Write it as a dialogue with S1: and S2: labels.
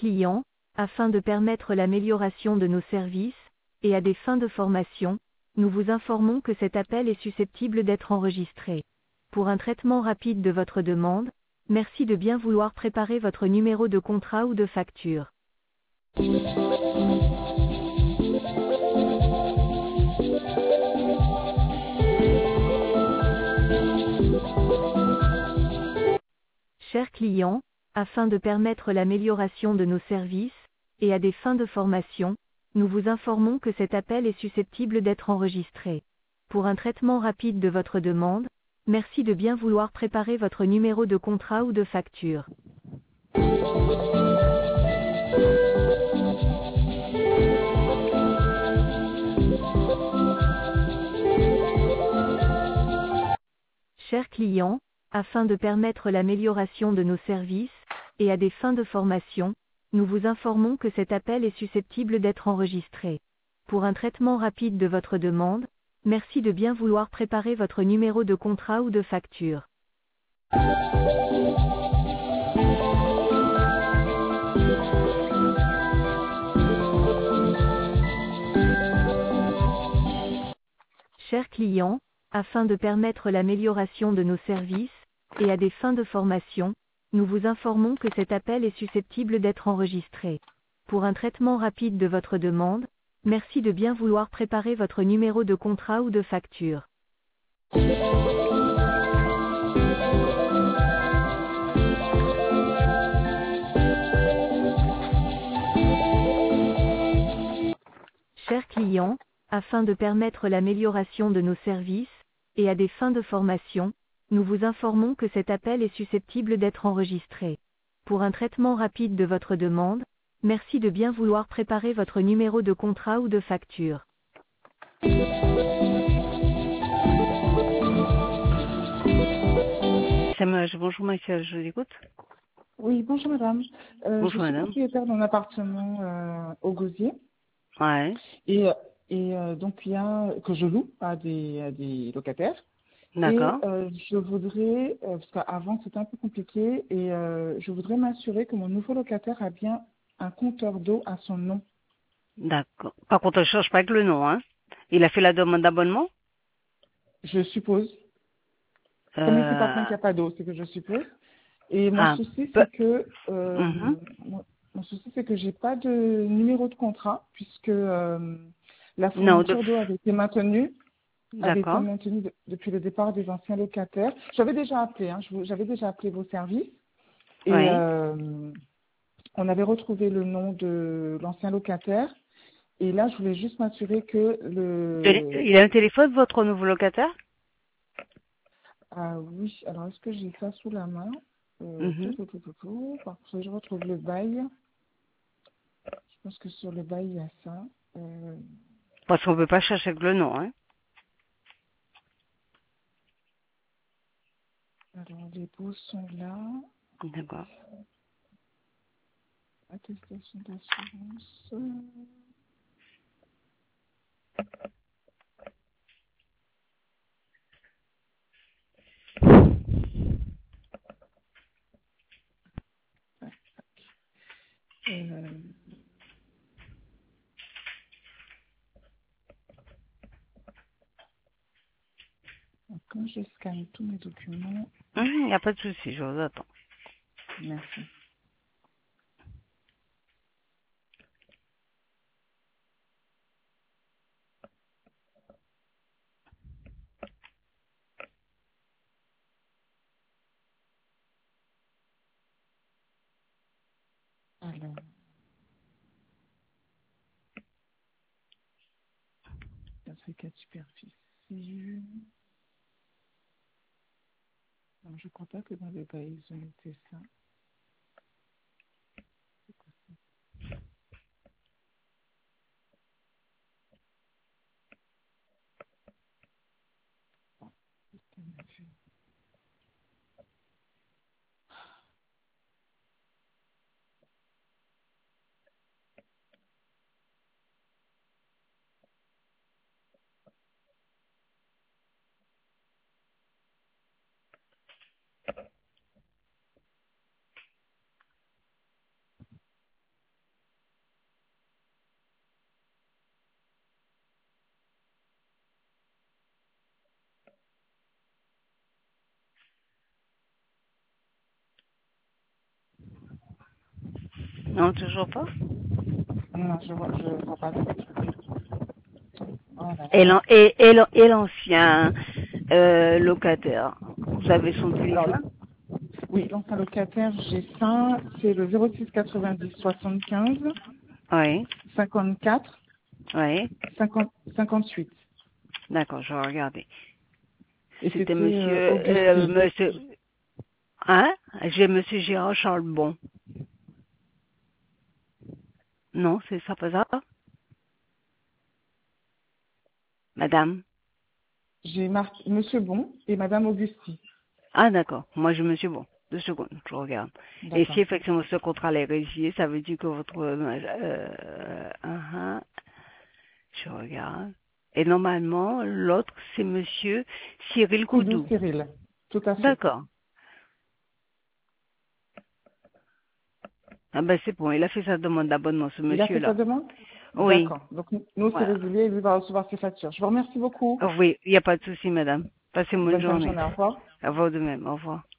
S1: client, afin de permettre l'amélioration de nos services, et à des fins de formation, nous vous informons que cet appel est susceptible d'être enregistré. Pour un traitement rapide de votre demande, merci de bien vouloir préparer votre numéro de contrat ou de facture. Chers clients, afin de permettre l'amélioration de nos services, et à des fins de formation, nous vous informons que cet appel est susceptible d'être enregistré. Pour un traitement rapide de votre demande, merci de bien vouloir préparer votre numéro de contrat ou de facture. Chers clients, afin de permettre l'amélioration de nos services, et à des fins de formation, nous vous informons que cet appel est susceptible d'être enregistré. Pour un traitement rapide de votre demande, merci de bien vouloir préparer votre numéro de contrat ou de facture. Chers clients, afin de permettre l'amélioration de nos services, et à des fins de formation, nous vous informons que cet appel est susceptible d'être enregistré. Pour un traitement rapide de votre demande, merci de bien vouloir préparer votre numéro de contrat ou de facture. Chers clients, afin de permettre l'amélioration de nos services, et à des fins de formation, nous vous informons que cet appel est susceptible d'être enregistré. Pour un traitement rapide de votre demande, merci de bien vouloir préparer votre numéro de contrat ou de facture.
S2: Bonjour Michael, je l'écoute.
S3: Oui, bonjour madame.
S2: Bonjour
S3: Je suis
S2: madame.
S3: propriétaire d'un appartement au Gosier
S2: Ouais,
S3: et donc il y a que je loue à des locataires. Et
S2: d'accord.
S3: je voudrais, parce qu'avant c'était un peu compliqué, et je voudrais m'assurer que mon nouveau locataire a bien un compteur d'eau à son nom.
S2: D'accord. Par contre, on ne change pas avec le nom, hein. Il a fait la demande d'abonnement?
S3: Je suppose. Comme il ne sait pas qu'il
S2: Euh,
S3: n'y a pas d'eau, c'est que je suppose. Et mon
S2: un
S3: souci,
S2: peu.
S3: c'est que
S2: Mhm.
S3: mon souci, c'est que j'ai pas de numéro de contrat puisque la
S2: Non,
S3: fourniture d'eau avait été
S2: d'accord.
S3: maintenue depuis le départ des anciens locataires. J'avais déjà appelé, hein, j'avais déjà appelé vos services et
S2: Oui.
S3: on avait retrouvé le nom de l'ancien locataire. Et là, je voulais juste m'assurer que
S2: Il a un téléphone, votre nouveau locataire?
S3: Ah oui, alors est-ce que j'ai ça sous la main
S2: Mhm.
S3: Parfait, je retrouve le bail. Je pense que sur le bail, il y a ça. Euh,
S2: Parce qu'on ne peut pas chercher avec le nom, hein.
S3: alors, les baux sont là.
S2: D'accord.
S3: Attestation d'assurance. Euh, quand je scanne tous mes documents,
S2: Il n'y a pas de souci, je vous attends.
S3: merci. Alors, certificat de superficie. Non, je crois pas que dans le bail, ils ont noté ça.
S2: Non, toujours pas.
S3: Non, je vois pas. Oh là
S2: Et
S3: là.
S2: l'ancien locataire, vous avez son
S3: Alors là,
S2: téléphone?
S3: oui, l'ancien locataire, j'ai ça, c'est le 06 90 75
S2: Oui,
S3: 54
S2: oui.
S3: 50 58.
S2: D'accord, je vais regarder.
S3: Et
S2: C'était
S3: c'était Augustin.
S2: monsieur, hein? J'ai monsieur Gérard Charles Bon. Non, c'est ça pas ça? Madame?
S3: J'ai marqué Monsieur Bon et Madame Augusti.
S2: Ah, d'accord. Moi, je monsieur Bon. 2 secondes, je regarde. Et
S3: D'accord.
S2: si effectivement ce contrat est résilié, ça veut dire que votre, je regarde. Et normalement, l'autre, c'est monsieur Cyril
S3: Koudou
S2: Koudou.
S3: Cyril. Tout à fait.
S2: D'accord. Ah ben c'est bon, il a fait sa demande d'abonnement, ce
S3: Il a fait sa
S2: monsieur-là.
S3: demande?
S2: Oui,
S3: D'accord. Donc nous, c'est
S2: voilà.
S3: résilié et lui va recevoir ses factures. Je vous remercie beaucoup.
S2: Oui, il n'y a pas de souci, madame. Passez une bonne
S3: Bonne fin de
S2: journée.
S3: journée. Au revoir.
S2: À vous de même. Au revoir.